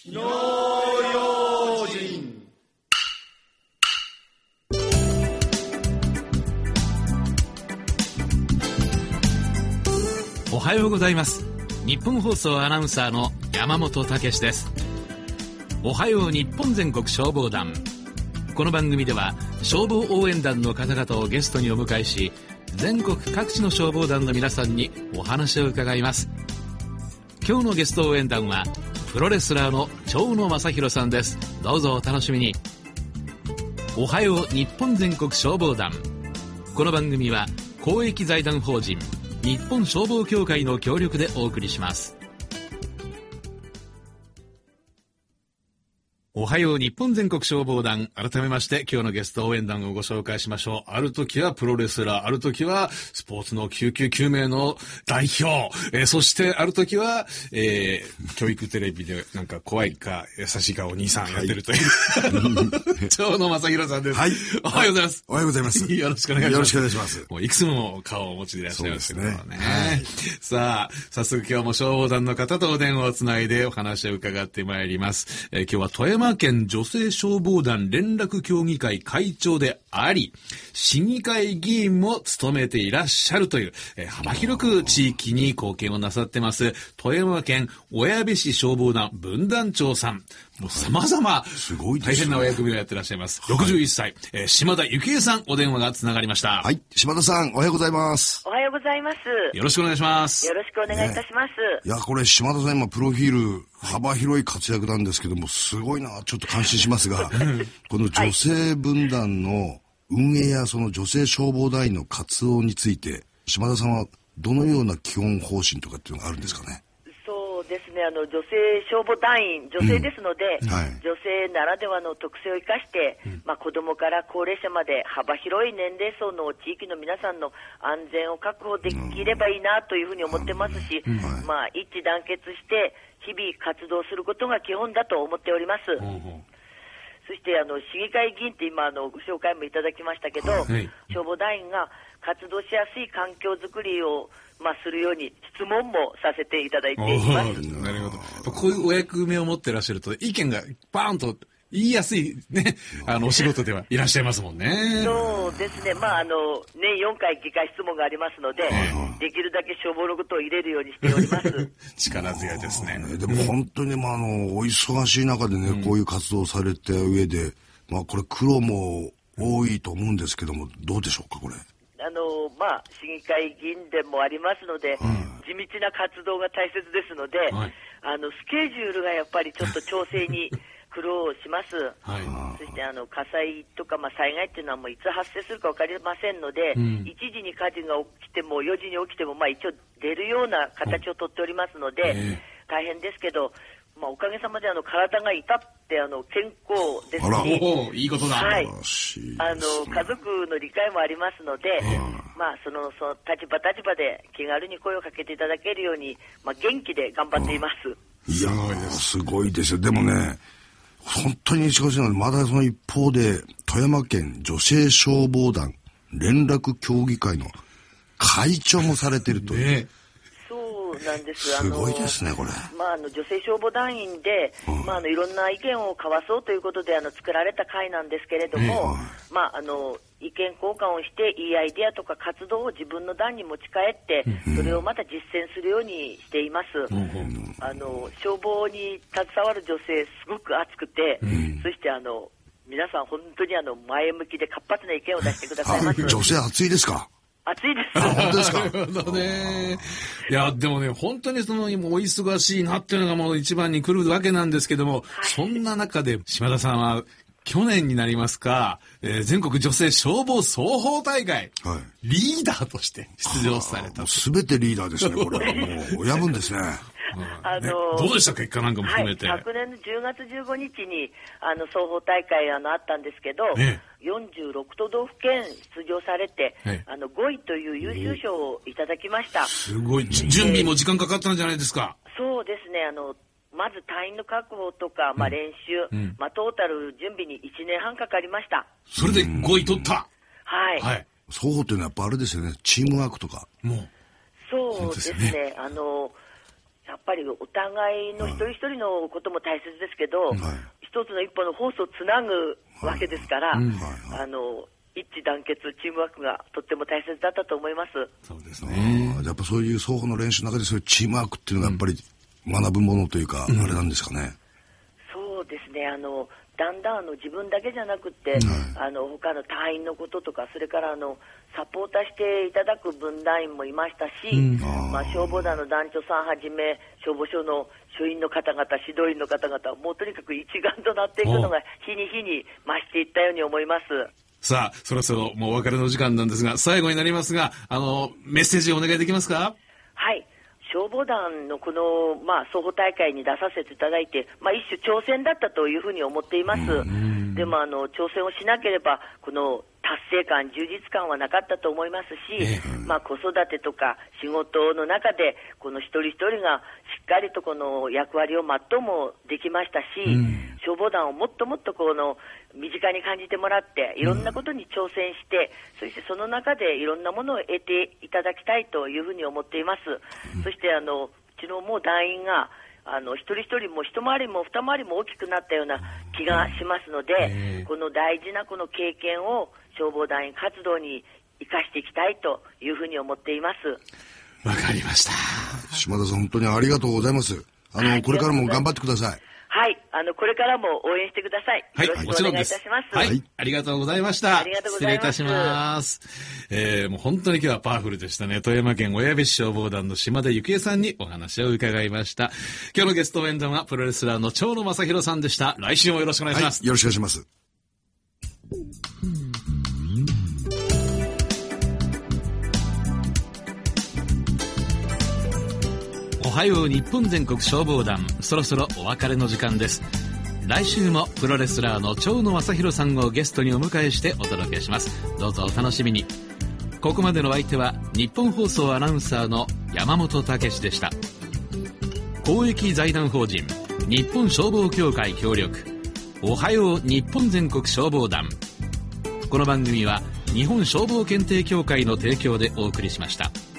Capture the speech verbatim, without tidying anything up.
火の用心。 おはようございます。日本放送アナウンサーの山本武史です。おはよう日本全国消防団。この番組では消防応援団の方々をゲストにお迎えし、全国各地の消防団の皆さんにお話を伺います。今日のゲスト応援団はプロレスラーの蝶野正弘さんです。どうぞお楽しみに。おはよう日本全国消防団。この番組は公益財団法人日本消防協会の協力でお送りします。おはよう日本全国消防団。改めまして今日のゲスト応援団をご紹介しましょう。ある時はプロレスラー、ある時はスポーツの救急救命の代表、えー、そしてある時は、えー、教育テレビでなんか怖いか優しいかお兄さんやってるという、はい、蝶野正弘さんです。はい、おはようございます。 おはようございます。 よろしくお願いします。 よろしくお願いします。 もういくつも顔をお持ちでいらっしゃいますけどね。 そうですね。はい、 さあ、早速今日も消防団の方とお電話をつないでお話を伺ってまいります。えー、今日は富山富山県女性消防団連絡協議会会長であり、市議会議員も務めていらっしゃるという、えー、幅広く地域に貢献をなさってます富山県小矢部市消防団分団長さん。もう様々大変なお役目をやってらっしゃいます。ろくじゅういっさい、えー、島田幸恵さん、お電話がつながりました。 はい、島田さんおはようございます。 おはようございます。 よろしくお願いします。 よろしくお願いいたします。ね、 いや、これ島田さん今プロフィール幅広い活躍なんですけども、すごいな、ちょっと感心しますがこの女性分団の運営やその女性消防団員の活動について、島田さんはどのような基本方針とかっていうのがあるんですかね。 そうですね、あの女性消防団員、女性ですので、うん、はい、女性ならではの特性を生かして、うん、まあ、子どもから高齢者まで幅広い年齢層の地域の皆さんの安全を確保できればいいなというふうに思ってますし、うん、はい、まあ、一致団結して日々活動することが基本だと思っております。うん、そしてあの市議会議員って今あのご紹介もいただきましたけど、はい、消防団員が活動しやすい環境づくりを、まあ、するように質問もさせていただいています。 なるほど。こういうお役目を持ってらっしゃると意見がバーンと言いやすいね、あのお仕事ではいらっしゃいますもんね。 そうですね。まああの年よんかい議会質問がありますので、できるだけ消防のことを入れるようにしております。 力強いですね。 でも本当にまああのお忙しい中でね、うん、こういう活動をされた上で、まあこれ苦労も多いと思うんですけども、どうでしょうかこれ。 あのまあ、市議会議員でもありますので、はい、地道な活動が大切ですので、はい、あのスケジュールがやっぱりちょっと調整に苦労します。はい、そしてあの火災とか、まあ、災害っていうのはもういつ発生するか分かりませんので、うん、いちじに火事が起きてもよじに起きても、まあ、一応出るような形をとっておりますので、うん、大変ですけど、まあ、おかげさまであの体が痛ってあの健康ですし、 いいことだ。 はい、あの家族の理解もありますので、まあ、そのその立場立場で気軽に声をかけていただけるように、まあ、元気で頑張っています。 いやーすごいですよ。でもね、本当に忙しいので、まだその一方で富山県女性消防団連絡協議会の会長もされているという、ね、 なんです。 すごいですねこれ。 まあ、あの女性消防団員で、うん、まあ、あのいろんな意見を交わそうということであの作られた会なんですけれども、えー、まあ、あの意見交換をしていいアイデアとか活動を自分の団に持ち帰って、うん、それをまた実践するようにしています。うん、あの消防に携わる女性すごく熱くて、うん、そしてあの皆さん本当にあの前向きで活発な意見を出してくださいます。 女性熱いですか。 暑いです。 本当ですか。 なるほどね。いや、でもね、本当にその、お忙しいなっていうのがもう一番に来るわけなんですけども、はい、そんな中で、島田さんは、去年になりますか、えー、全国女性消防双方大会、はい、リーダーとして出場された。 すべてリーダーですね、これは。もう、親分ですね。 あのーね、 どうでした結果なんかも含めて。 はい、昨年のじゅうがつじゅうごにちにあの双方大会あのあったんですけど、ね、よんじゅうろくとどうふけん出場されて、ね、あのごいという優秀賞をいただきました。 すごい。準備も時間かかったんじゃないですか。 そうですね。あのまず隊員の確保とか、まあ、練習、うん、まあ、トータル準備にいちねんはんかかりました。 それでごい取った。 はい、 はい、双方っていうのはやっぱあれですよね、チームワークとか。 もうそうですね。あのやっぱりお互いの一人一人のことも大切ですけど、はい、一つの一歩のホースをつなぐわけですから、はいはい、あの一致団結チームワークがとっても大切だったと思います。 そうですね。やっぱそういう双方の練習の中でそういうチームワークっていうのがやっぱり学ぶものというか、うん、あれなんですかね。 そうですね。あのだんだんあの自分だけじゃなくて、うん、あの他の隊員のこととか、それからあのサポーターしていただく分団員もいましたし、うん、まあ、消防団の団長さんはじめ消防署の署員の方々、指導員の方々、もうとにかく一丸となっていくのが日に日に増していったように思います。 さあ、そろそろもうお別れの時間なんですが、最後になりますが、あのメッセージをお願いできますか？ はい。消防団のこの、まあ、総合大会に出させていただいて、まあ、一種挑戦だったというふうに思っています。でもあの挑戦をしなければこの達成感、充実感はなかったと思いますし、まあ、子育てとか仕事の中でこの一人一人がしっかりとこの役割を全うもできましたし、消防団をもっともっとこの身近に感じてもらっていろんなことに挑戦して、そしてその中でいろんなものを得ていただきたいというふうに思っています。そしてあのうちのもう団員があの一人一人も一回りも二回りも大きくなったような気がしますので、この大事なこの経験を消防団員活動に生かしていきたいというふうに思っています。 わかりました。 島田さん、本当にありがとうございます。あの、はい、これからも頑張ってください。 はい、あのこれからも応援してください。はい、よろしくお願いいたします。 はい、はい、ありがとうございました。 ありがとうございます。 失礼いたします。えー、もう本当に今日はパワフルでしたね。富山県小矢部市消防団の島田幸恵さんにお話を伺いました。今日のゲスト応援団はプロレスラーの蝶野正弘さんでした。来週もよろしくお願いします。 はい、よろしくお願いします。 おはよう日本全国消防団、そろそろお別れの時間です。来週もプロレスラーの蝶野正弘さんをゲストにお迎えしてお届けします。どうぞお楽しみに。ここまでの相手は日本放送アナウンサーの山本武史でした。公益財団法人日本消防協会協力、おはよう日本全国消防団。この番組は日本消防検定協会の提供でお送りしました。